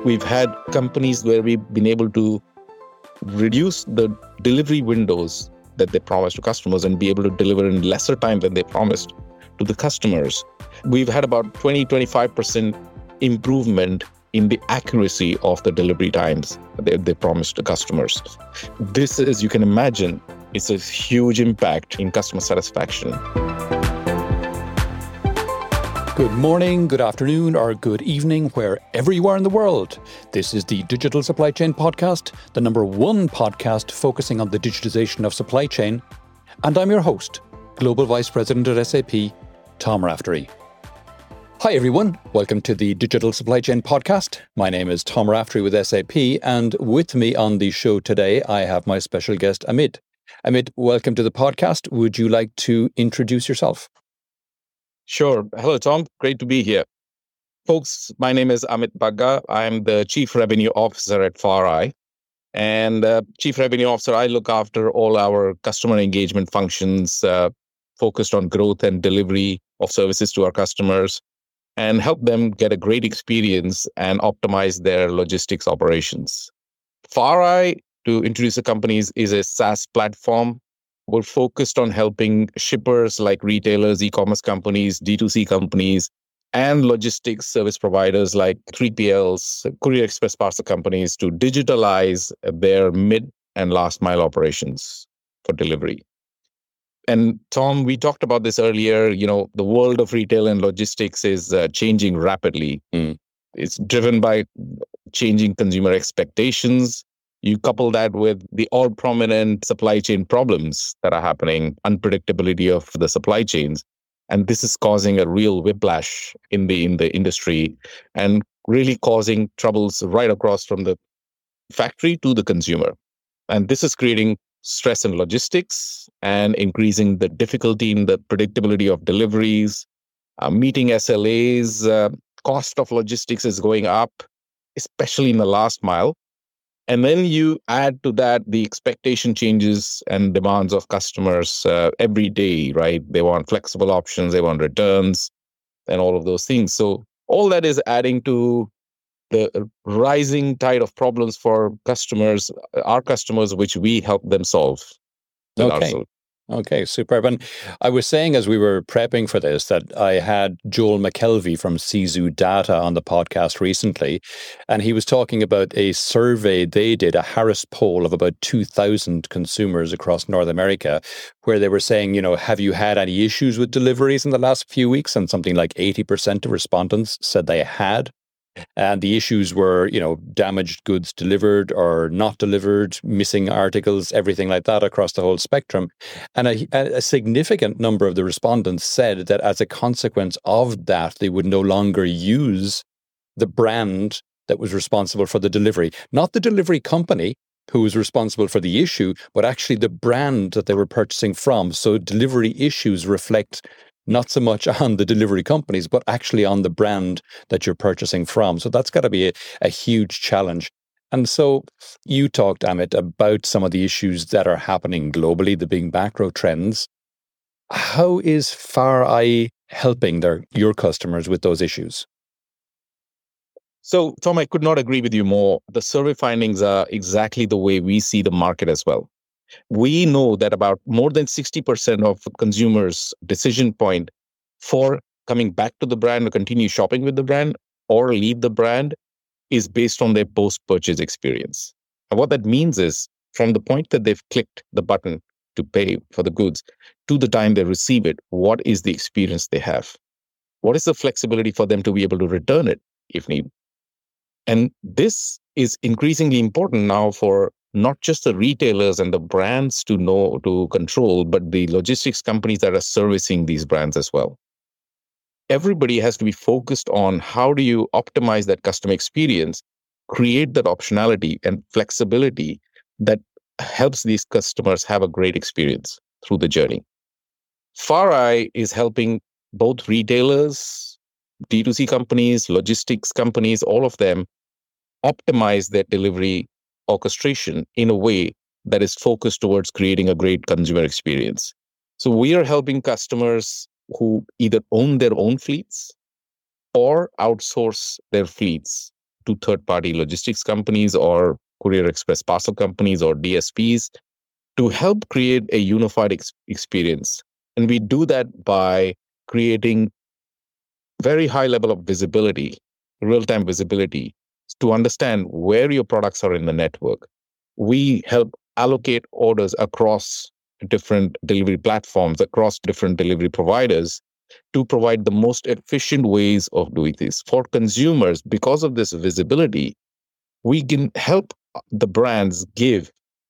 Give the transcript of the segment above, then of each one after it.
We've had companies where we've been able to reduce the delivery windows that they promised to customers and be able to deliver in lesser time than they promised to the customers. We've had about 20-25% improvement in the accuracy of the delivery times they promised to customers. This, as you can imagine, is a huge impact in customer satisfaction. Good morning, good afternoon, or good evening, wherever you are in the world. This is the Digital Supply Chain Podcast, the #1 podcast focusing on the digitization of supply chain. And I'm your host, Global Vice President at SAP, Tom Raftery. Hi everyone, welcome to the Digital Supply Chain Podcast. My name is Tom Raftery with SAP, and with me on the show today, I have my special guest, Amit. Amit, welcome to the podcast. Would you like to introduce yourself? Sure. Hello, Tom. Great to be here. Folks, my name is Amit Bagga. I'm the Chief Revenue Officer at FarEye. And Chief Revenue Officer, I look after all our customer engagement functions focused on growth and delivery of services to our customers and help them get a great experience and optimize their logistics operations. FarEye, to introduce the companies, is a SaaS platform. We're focused on helping shippers like retailers, e-commerce companies, D2C companies, and logistics service providers like 3PLs, courier express parcel companies to digitalize their mid and last mile operations for delivery. And Tom, we talked about this earlier. You know, the world of retail and logistics is changing rapidly. It's driven by changing consumer expectations. You couple that with the all-prominent supply chain problems that are happening, unpredictability of the supply chains. And this is causing a real whiplash in the industry and really causing troubles right across from the factory to the consumer. And this is creating stress in logistics and increasing the difficulty in the predictability of deliveries, meeting SLAs. Cost of logistics is going up, especially in the last mile. And then you add to that the expectation changes and demands of customers every day, right? They want flexible options, they want returns, and all of those things. So all that is adding to the rising tide of problems for customers, our customers, which we help them solve. Okay, superb. And I was saying as we were prepping for this that I had Joel McKelvey from Sisu Data on the podcast recently, and he was talking about a survey they did, a Harris poll of about 2,000 consumers across North America, where they were saying, you know, have you had any issues with deliveries in the last few weeks? And something like 80% of respondents said they had. And the issues were, you know, damaged goods delivered or not delivered, missing articles, everything like that across the whole spectrum. And a significant number of the respondents said that as a consequence of that, they would no longer use the brand that was responsible for the delivery. Not the delivery company who was responsible for the issue, but actually the brand that they were purchasing from. So delivery issues reflect not so much on the delivery companies, but actually on the brand that you're purchasing from. So that's got to be a huge challenge. And so you talked, Amit, about some of the issues that are happening globally, the big macro trends. How is FarEye helping your customers with those issues? So, Tom, I could not agree with you more. The survey findings are exactly the way we see the market as well. We know that about more than 60% of consumers' decision point for coming back to the brand or continue shopping with the brand or leave the brand is based on their post-purchase experience. And what that means is from the point that they've clicked the button to pay for the goods to the time they receive it, what is the experience they have? What is the flexibility for them to be able to return it if need? And this is increasingly important now for not just the retailers and the brands to control, but the logistics companies that are servicing these brands as well. Everybody has to be focused on how do you optimize that customer experience, create that optionality and flexibility that helps these customers have a great experience through the journey. FarEye is helping both retailers, D2C companies, logistics companies, all of them optimize their delivery orchestration in a way that is focused towards creating a great consumer experience. So we are helping customers who either own their own fleets or outsource their fleets to third-party logistics companies or courier express parcel companies or DSPs to help create a unified experience. And we do that by creating very high level of visibility, real-time visibility, to understand where your products are in the network. We help allocate orders across different delivery platforms, across different delivery providers, to provide the most efficient ways of doing this. For consumers, because of this visibility, we can help the brands give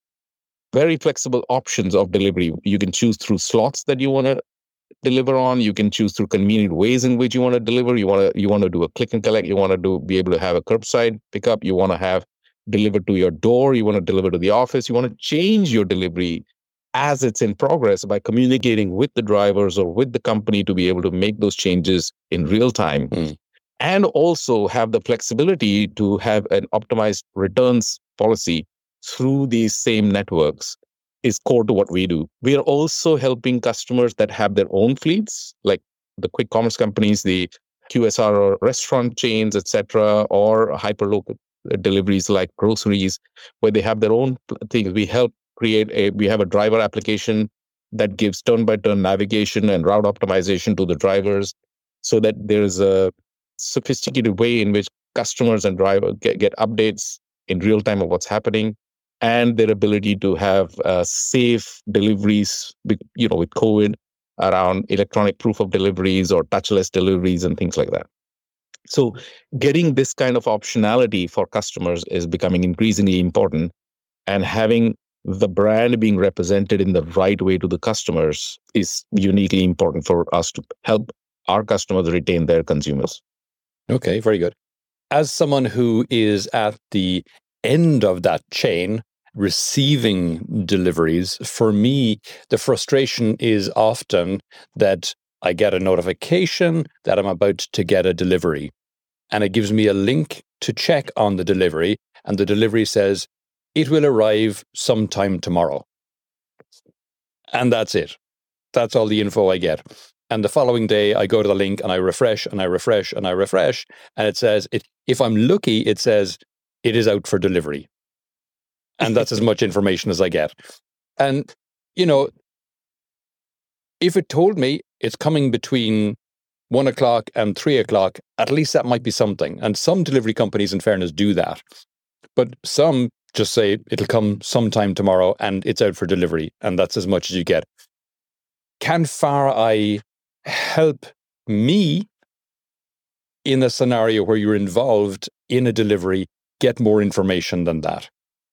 very flexible options of delivery. You can choose through slots that you want to deliver on. You can choose through convenient ways in which you want to deliver. You want to do a click and collect. You want to be able to have a curbside pickup. You want to have delivered to your door. You want to deliver to the office. You want to change your delivery as it's in progress by communicating with the drivers or with the company to be able to make those changes in real time. And also have the flexibility to have an optimized returns policy through these same networks is core to what we do. We are also helping customers that have their own fleets, like the quick commerce companies, the QSR or restaurant chains, etc., or hyperlocal deliveries like groceries, where they have their own things. We help we have a driver application that gives turn-by-turn navigation and route optimization to the drivers so that there's a sophisticated way in which customers and drivers get updates in real time of what's happening, and their ability to have safe deliveries, with COVID, around electronic proof of deliveries or touchless deliveries and things like that. So getting this kind of optionality for customers is becoming increasingly important, and having the brand being represented in the right way to the customers is uniquely important for us to help our customers retain their consumers. Okay, very good. As someone who is at the end of that chain, receiving deliveries, for me, the frustration is often that I get a notification that I'm about to get a delivery, and it gives me a link to check on the delivery, and the delivery says, it will arrive sometime tomorrow. And that's it. That's all the info I get. And the following day, I go to the link and I refresh and I refresh and I refresh. And it says, if I'm lucky, it says, it is out for delivery. And that's as much information as I get. And, if it told me it's coming between 1 o'clock and 3 o'clock, at least that might be something. And some delivery companies, in fairness, do that. But some just say it'll come sometime tomorrow and it's out for delivery. And that's as much as you get. Can FarEye help me in a scenario where you're involved in a delivery get more information than that?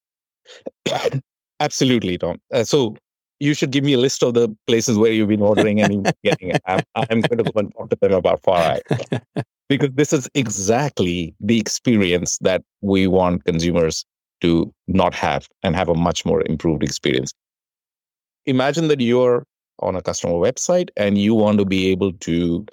Absolutely, Tom. So you should give me a list of the places where you've been ordering and getting it. I'm going to go and talk to them about FarEye. Because this is exactly the experience that we want consumers to not have and have a much more improved experience. Imagine that you're on a customer website and you want to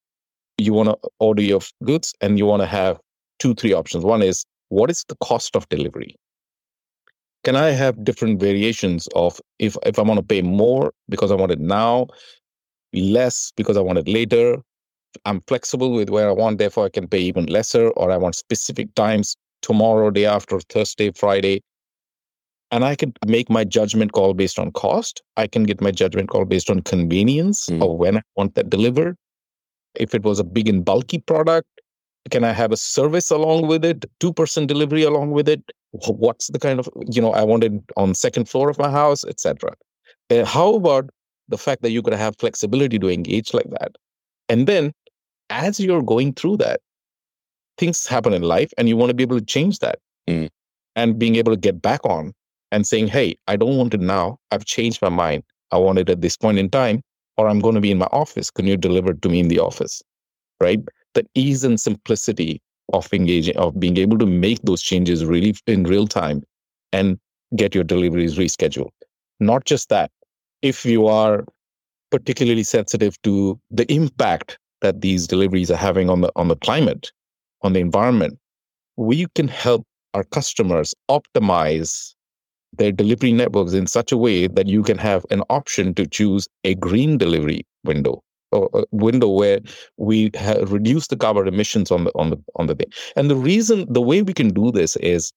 order your goods and you want to have 2-3 options. One is, what is the cost of delivery? Can I have different variations of if I want to pay more because I want it now, less because I want it later? I'm flexible with where I want, therefore I can pay even lesser, or I want specific times, tomorrow, day after, Thursday, Friday. And I can make my judgment call based on cost. I can get my judgment call based on convenience of when I want that delivered. If it was a big and bulky product, can I have a service along with it, 2% delivery along with it? What's the kind of, I want it on second floor of my house, etc. How about the fact that you could have flexibility to engage like that? And then as you're going through that, things happen in life and you want to be able to change that and being able to get back on and saying, hey, I don't want it now. I've changed my mind. I want it at this point in time, or I'm going to be in my office. Can you deliver it to me in the office? Right? The ease and simplicity of engaging, of being able to make those changes really in real time and get your deliveries rescheduled. Not just that, if you are particularly sensitive to the impact that these deliveries are having on the climate, on the environment, we can help our customers optimize their delivery networks in such a way that you can have an option to choose a green delivery window window where we reduce the carbon emissions on the thing. And the way we can do this is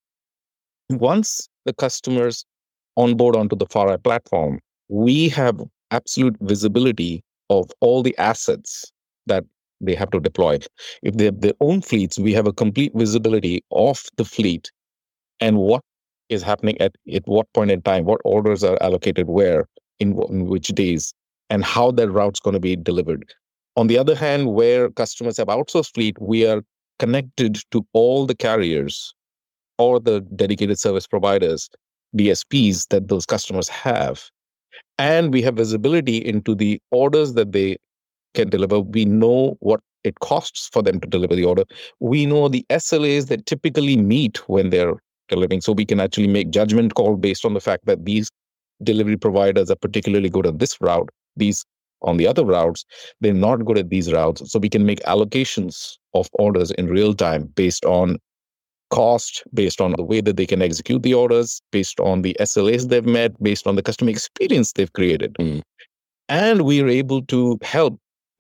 once the customers onboard onto the FARI platform, we have absolute visibility of all the assets that they have to deploy. If they have their own fleets, we have a complete visibility of the fleet and what is happening at what point in time, what orders are allocated where, in which days, and how that route's going to be delivered. On the other hand, where customers have outsourced fleet, we are connected to all the carriers or the dedicated service providers, DSPs, that those customers have. And we have visibility into the orders that they can deliver. We know what it costs for them to deliver the order. We know the SLAs that typically meet when they're delivering. So we can actually make judgment call based on the fact that these delivery providers are particularly good at this route. These on the other routes, they're not good at these routes. So we can make allocations of orders in real time based on cost, based on the way that they can execute the orders, based on the SLAs they've met, based on the customer experience they've created. And we're able to help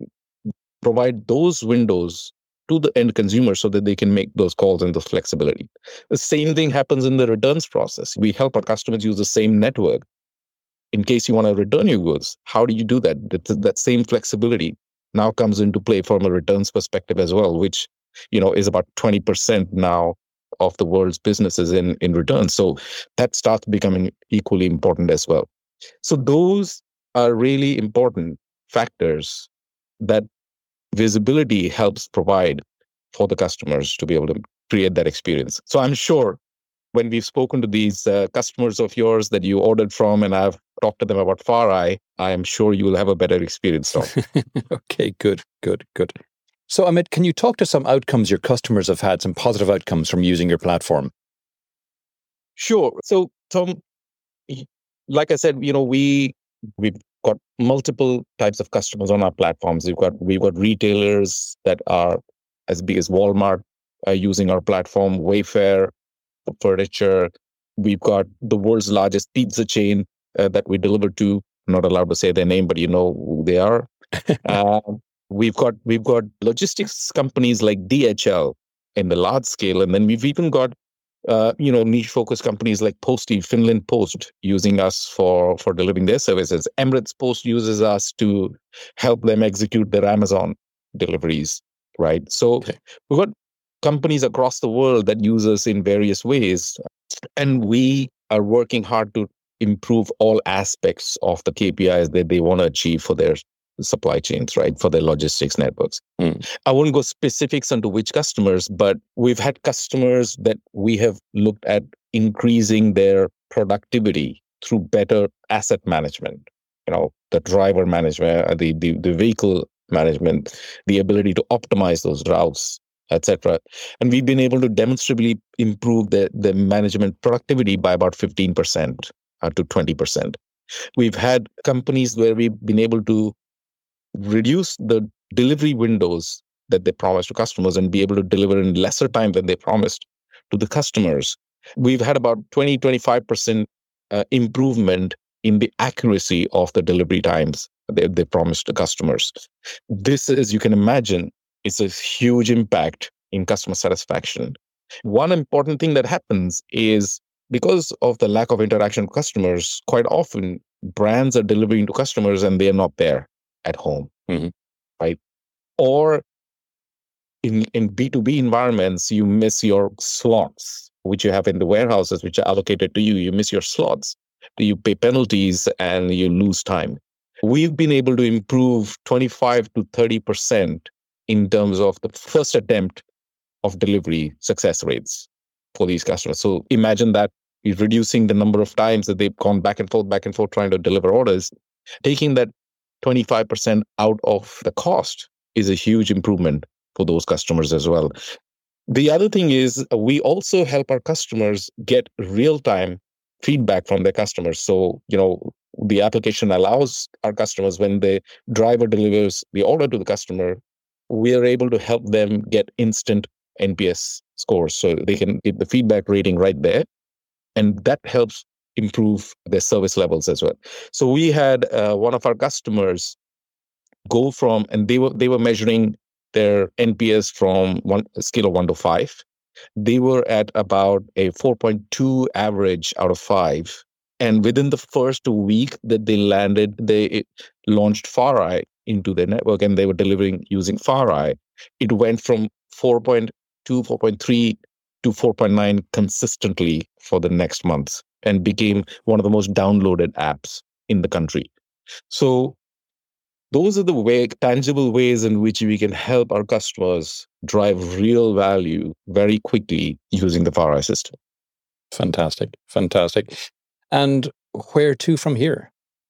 provide those windows to the end consumer so that they can make those calls and those flexibility. The same thing happens in the returns process. We help our customers use the same network. In case you want to return your goods, how do you do that? That same flexibility now comes into play from a returns perspective as well, which is about 20% now of the world's businesses in return. So that starts becoming equally important as well. So those are really important factors that visibility helps provide for the customers to be able to create that experience. So I'm sure when we've spoken to these customers of yours that you ordered from, and I've talked to them about FARI, I am sure you will have a better experience, Tom. Okay, good. So Amit, can you talk to some outcomes your customers have had, some positive outcomes from using your platform? Sure. So Tom, like I said, we've got multiple types of customers on our platforms. We've got retailers that are as big as Walmart using our platform, Wayfair for furniture. We've got the world's largest pizza chain that we deliver to. I'm not allowed to say their name, but you know who they are. We've got logistics companies like DHL in the large scale, and then we've even got niche focused companies like Postie, Finland Post, using us for delivering their services. Emirates Post uses us to help them execute their Amazon deliveries, right? So we've got companies across the world that use us in various ways, and we are working hard to improve all aspects of the KPIs that they want to achieve for their supply chains, right, for their logistics networks. I won't go specifics onto which customers, but we've had customers that we have looked at increasing their productivity through better asset management, the driver management, the vehicle management, the ability to optimize those routes, etc. And we've been able to demonstrably improve the management productivity by about 15% to 20%. We've had companies where we've been able to reduce the delivery windows that they promised to customers and be able to deliver in lesser time than they promised to the customers. We've had about 20-25% improvement in the accuracy of the delivery times they promised to customers. This, as you can imagine, is a huge impact in customer satisfaction. One important thing that happens is because of the lack of interaction with customers, quite often brands are delivering to customers and they're not there at home, right? Or in B2B environments, you miss your slots, which you have in the warehouses, which are allocated to you. You miss your slots. You pay penalties and you lose time. We've been able to improve 25 to 30% in terms of the first attempt of delivery success rates for these customers. So imagine that you're reducing the number of times that they've gone back and forth trying to deliver orders. Taking that 25% out of the cost is a huge improvement for those customers as well. The other thing is we also help our customers get real-time feedback from their customers. So, the application allows our customers, when the driver delivers the order to the customer, we are able to help them get instant NPS scores. So they can get the feedback rating right there. And that helps improve their service levels as well. So we had one of our customers go from, and they were measuring their NPS from a scale of 1 to 5. They were at about a 4.2 average out of 5. And within the first week that they landed, they launched FarEye into their network, and they were delivering using FarEye. It went from 4.2, 4.3 to 4.9 consistently for the next month and became one of the most downloaded apps in the country. So those are the tangible ways in which we can help our customers drive real value very quickly using the FarEye system. Fantastic. And where to from here?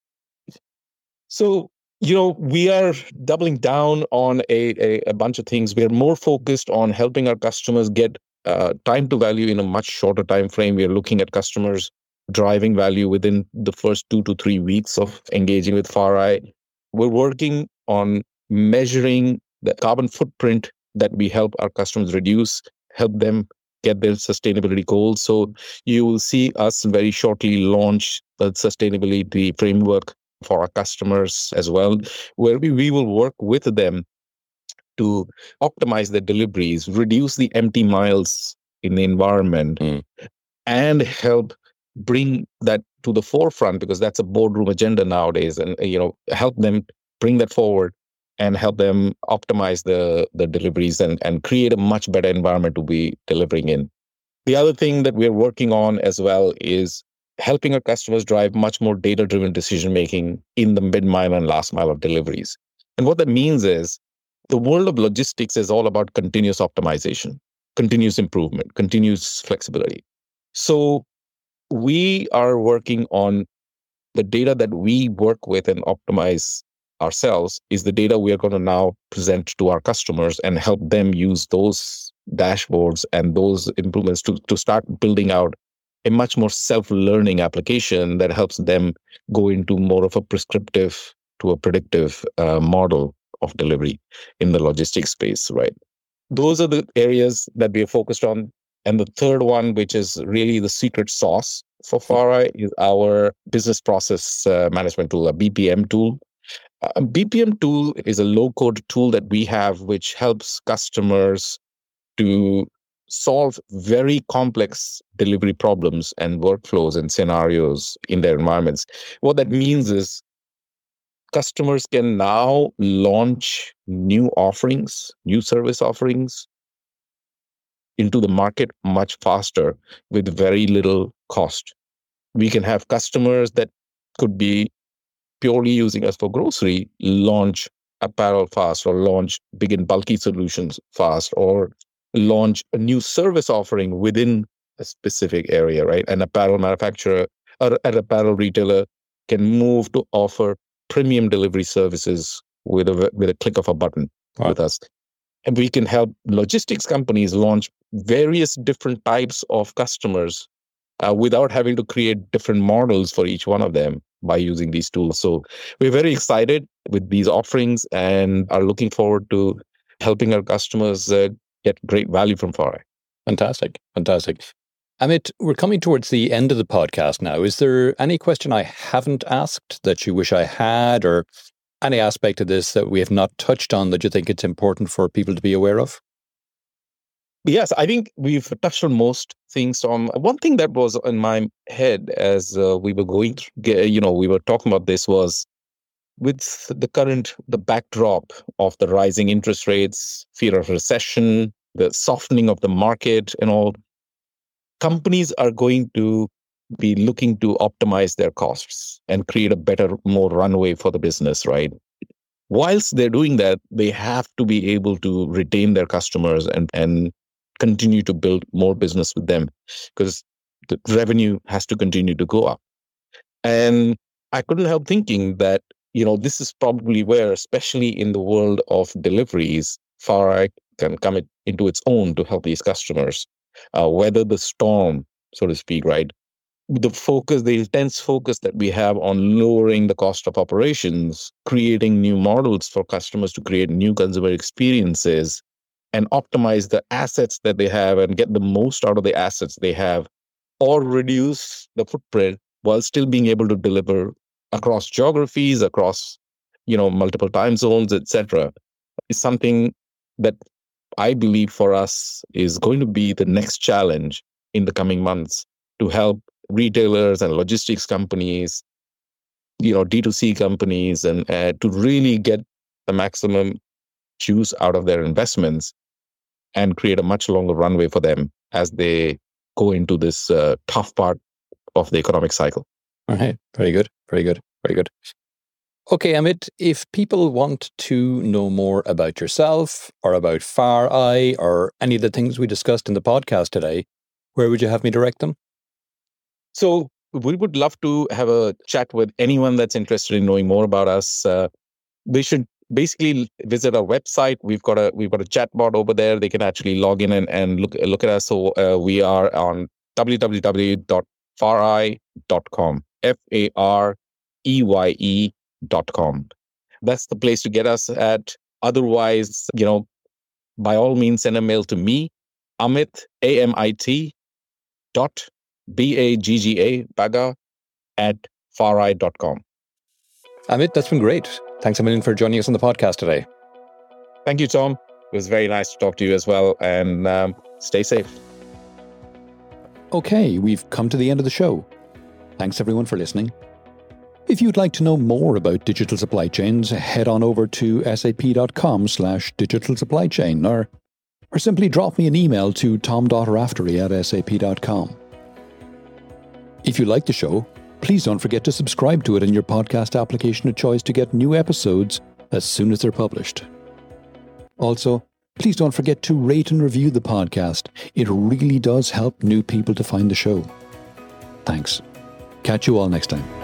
So, we are doubling down on a bunch of things. We are more focused on helping our customers get time to value in a much shorter time frame. We are looking at customers driving value within the first 2 to 3 weeks of engaging with FarEye. We're working on measuring the carbon footprint that we help our customers reduce, help them get their sustainability goals. So you will see us very shortly launch the sustainability framework for our customers as well, where we will work with them to optimize their deliveries, reduce the empty miles in the environment, and help bring that to the forefront, because that's a boardroom agenda nowadays, and help them bring that forward and help them optimize the deliveries and create a much better environment to be delivering in. The other thing that we're working on as well is helping our customers drive much more data-driven decision-making in the mid-mile and last mile of deliveries. And what that means is the world of logistics is all about continuous optimization, continuous improvement, continuous flexibility. So we are working on the data that we work with and optimize ourselves is the data we are going to now present to our customers and help them use those dashboards and those improvements to start building out a much more self-learning application that helps them go into more of a prescriptive to a predictive model of delivery in the logistics space, right? Those are the areas that we are focused on. And the third one, which is really the secret sauce for FarEye, is our business process management tool, a BPM tool. A BPM tool is a low-code tool that we have, which helps customers to solve very complex delivery problems and workflows and scenarios in their environments. What that means is customers can now launch new offerings, new service offerings into the market much faster with very little cost. We can have customers that could be purely using us for grocery launch apparel fast, or launch big and bulky solutions fast, or launch a new service offering within a specific area, right? An apparel manufacturer or an apparel retailer can move to offer premium delivery services with a click of a button with us. And we can help logistics companies launch various different types of customers without having to create different models for each one of them by using these tools. So we're very excited with these offerings and are looking forward to helping our customers get great value from FarEye. Fantastic. Amit, we're coming towards the end of the podcast now. Is there any question I haven't asked that you wish I had, or any aspect of this that we have not touched on that you think it's important for people to be aware of? Yes, I think we've touched on most things. One thing that was in my head as we were going through, we were talking about this, was with the backdrop of the rising interest rates, fear of recession, the softening of the market and all, companies are going to be looking to optimize their costs and create a better, more runway for the business, right? Whilst they're doing that, they have to be able to retain their customers and continue to build more business with them, because the revenue has to continue to go up. And I couldn't help thinking that, this is probably where, especially in the world of deliveries, FarEye can come into its own to help these customers weather the storm, so to speak, right? The intense focus that we have on lowering the cost of operations, creating new models for customers to create new consumer experiences, and optimize the assets that they have and get the most out of the assets they have, or reduce the footprint while still being able to deliver across geographies, across multiple time zones, etc., is something that I believe for us is going to be the next challenge in the coming months to help retailers and logistics companies, D2C companies, and to really get the maximum juice out of their investments and create a much longer runway for them as they go into this tough part of the economic cycle. All right. Very good. Very good. Very good. Okay, Amit, if people want to know more about yourself or about FarEye or any of the things we discussed in the podcast today, where would you have me direct them? So we would love to have a chat with anyone that's interested in knowing more about us. They should basically visit our website. We've got a chat bot over there. They can actually log in and look at us. So we are on www.fareye.com. FAREYE.com. That's the place to get us at. Otherwise, by all means, send a mail to me, Amit, AMIT, .BAGGA, at fareye.com. Amit, that's been great. Thanks a million for joining us on the podcast today. Thank you, Tom. It was very nice to talk to you as well, and stay safe. Okay, we've come to the end of the show. Thanks everyone for listening. If you'd like to know more about digital supply chains, head on over to sap.com/digital supply chain or simply drop me an email to tom.raftery@sap.com. If you like the show, please don't forget to subscribe to it in your podcast application of choice to get new episodes as soon as they're published. Also, please don't forget to rate and review the podcast. It really does help new people to find the show. Thanks. Catch you all next time.